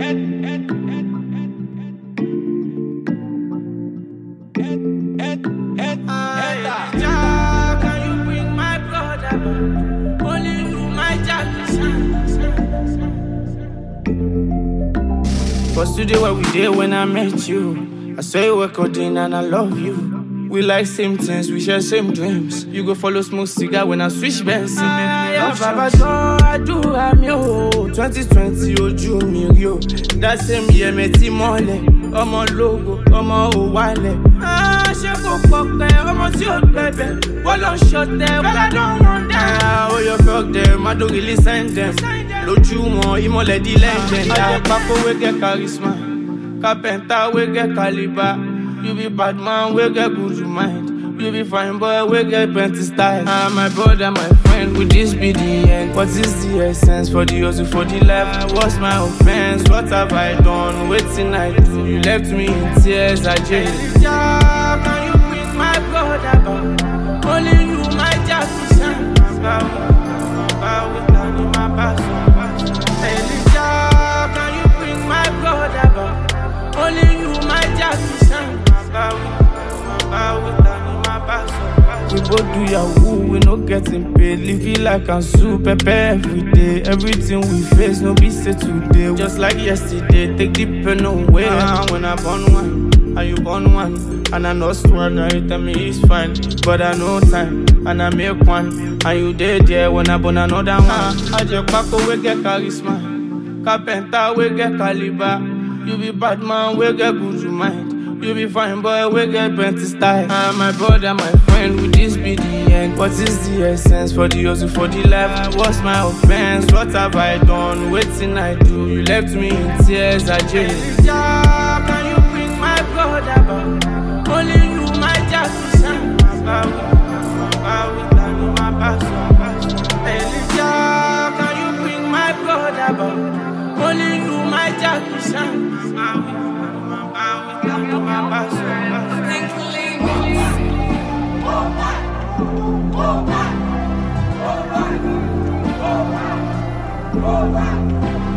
First today where we did when I met you, I saw you were coding and I love you. We like same things, we share same dreams. You go follow smoke cigar when I switch bands. Baba I do I'm yo 2020 ojú mi rí o. That same year me ti mọ́lẹ̀. Ọmọ logo, ọmọ òwálẹ̀. Ṣé kò pọ̀pẹ́, ọmọ tí ó gbẹ̀bẹ̀. Wọ́n lọ ṣọ̀tẹ̀, well I don't want that. Oh you fuck them, I don't really send them. Lójú wọn, ìmọ̀lẹ̀ di legend. Àjẹpákó wey get charisma, carpenter wey get caliber. You be bad man, we get good to mind. You be fine boy, we get plenty style. My brother, my friend, with this be the end. What is the essence for the hustle, for the life? What's my offense? What have I done? Waiting I do. You left me in tears, I just. Can you bring my brother back? Only you, my job is shine. Can you bring my brother back? Only you, my job is shine. We both do yahoo, we no getting paid. Live it like a soup, pepper every day. Everything we face, no be say today. Just like yesterday, take the pen away. When I born one, and you born one, and I lost one, now you tell me it's fine. But I know time, and I make one, and you dead there when I born another one. I just pack we get charisma, carpenter we get caliber. You be bad man, we get good to mind. You be fine boy, we get plenty style. My brother, my friend, with this be the end. What is the essence for the hustle, for the life? What's my offense? What have I done? Waiting I do. You left me in tears, I just. Can you bring my brother back? Only you, my job is shine. Can you bring my brother back? Only you, my job is shine. All right.